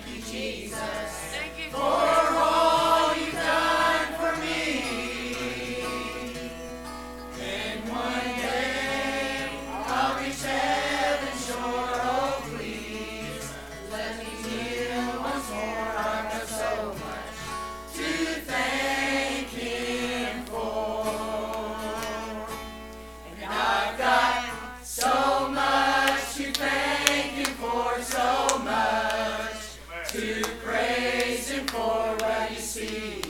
you, Jesus, Thank you, for Jesus. all you've done for me. And one day I'll reach heaven's shore. Oh, please let me kneel once more. I've got so much to thank Him for. And I've got so much to thank Him for, so much to praise Him for. Well, you see,